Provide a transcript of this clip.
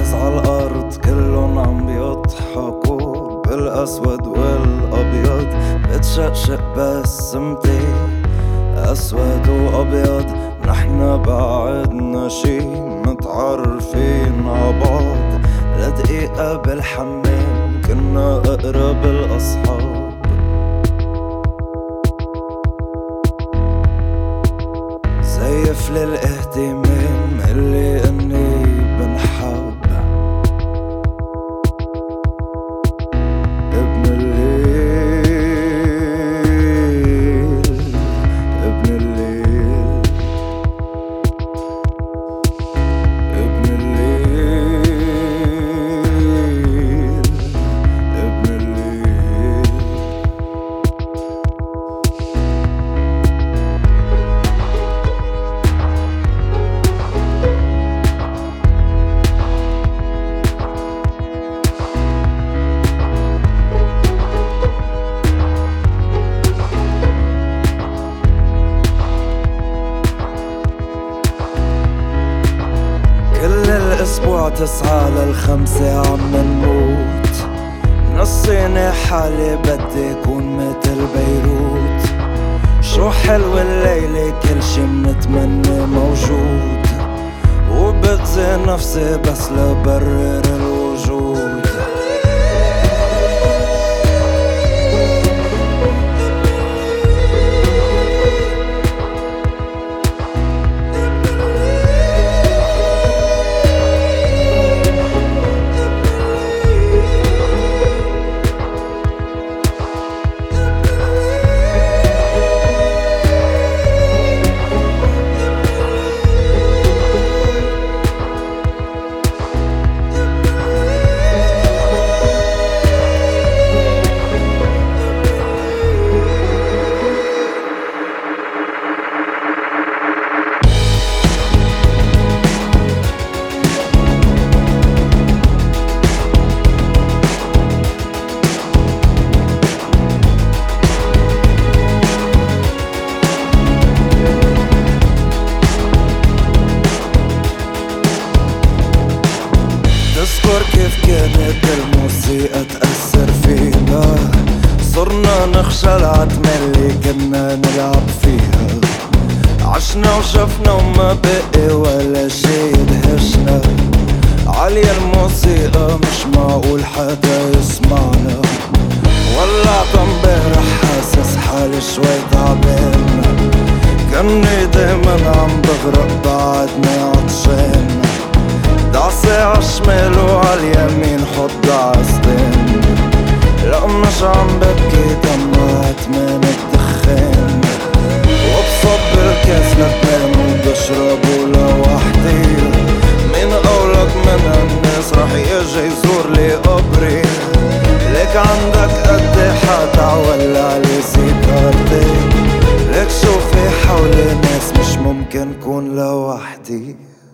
ناس عالأرض كلهم عم بيضحكوا بالأسود والأبيض، بتشقشق بسمتي أسود وأبيض. نحنا بعدنا شي متعرفين عبعض، لدقيقة بالحمام كنا أقرب الأصحاب. زيف للاهتمام اللي اني بنحب، ابن الليل ابن الليل ابن الليل ابن الليل. كل الأسبوع 9 ل5 عم نموت، نصيني حالي بدي كون متل بيروت. شو حلو الليلة كل شي منتمنى موجود، وبأذي نفسي بس لبرر الوجود. تذكر كيف كانت الموسيقى تأثر فينا، صرنا نخشى العتمة اللي كنا نلعب فيها. عشنا وشفنا وما بقي ولا شي يدهشنا، عالية الموسيقى مش معقول حدا يسمعنا. ولعت امبارح حاسس حالي شوي تعبان، كأني دايما عم بغرق بعدني عطشان. دعسة عالشمال وعاليمين حط دعستين، لا مش عم ببكي دمعت من الدخان. وبصب الكاس لتنام وبشربه لوحدي، مين قولك من هالناس رح يجي يزور لي قبري؟ ليك عندك قد حدا ولع لي سيجارتي، ليك شوفي حولي ناس مش ممكن كون لوحدي.